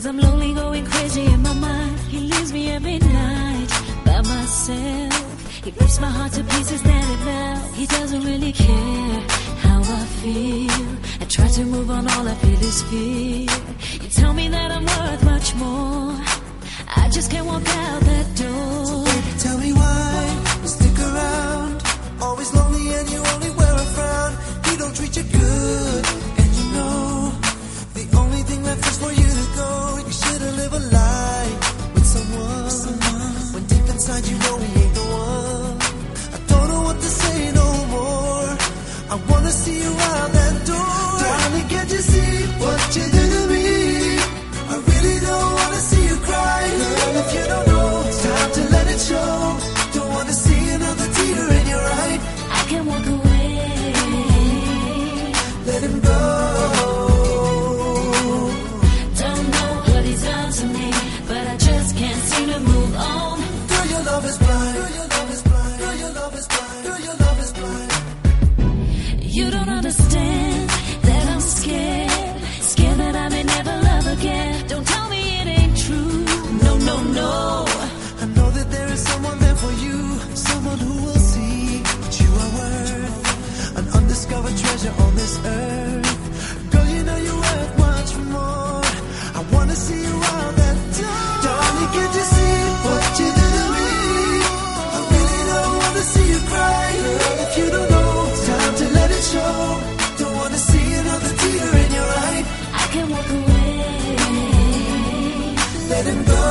I'm lonely, going crazy in my mind. He leaves me every night by myself. He rips my heart to pieces, then it melts. He doesn't really care how I feel. I try to move on, all I feel is fear. You tell me that I'm worth much more. I just can't walk out that door. So baby, tell me why you stick around. Always lonely and you only wear a frown. He don't treat you good, and you know the only thing left is for you to go. You should've lived a life with someone when deep inside you know he ain't the one. I don't know what to say no more. I wanna see you out that door. Darling, can't you see what you did to me? I really don't wanna see you cry. Girl, if you don't know, it's time to let it show. Don't wanna see another tear in your eye. I can walk away, let him go. Don't know what he's done to me, but I just can't seem to move on. Girl, your love is blind. Girl, your love is blind. Girl, your love is blind. Girl, your love is blind. You don't understand that I'm scared. Scared that I may never love again. Don't tell me it ain't true. No, no, no. I know that there is someone there for you. Someone who will see what you are worth. An undiscovered treasure on this earth. Girl, you know you're worth much more. I wanna see you out that door. Darling, can't you see what you did to me? I really don't wanna see you cry. Girl, if you don't know, it's time to let it show. Don't wanna see another tear in your eye. I can walk away, let him go.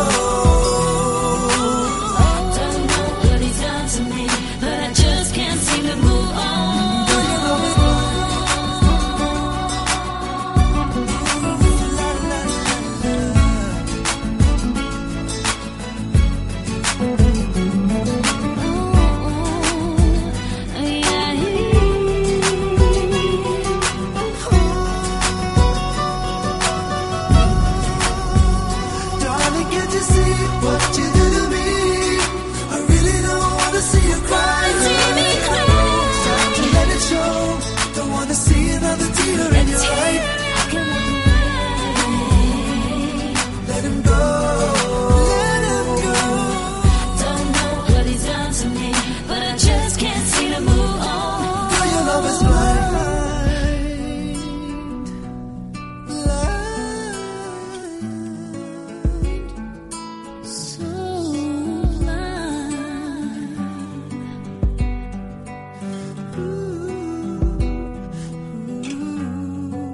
don't know what he's done to me, but I just can't seem to move on. Girl, your love is blind. La, la, darling, can't you see what you do to me? I really don't wanna see you cry. It's time to let it show. Don't wanna see another tear in your eye. I can walk away, Let him go. Let him go. don't know what he's done to me, but I just can't seem to move on. Girl, your love is blind. Blind. So blind.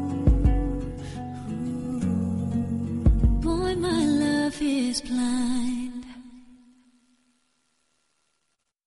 Boy, my love is blind.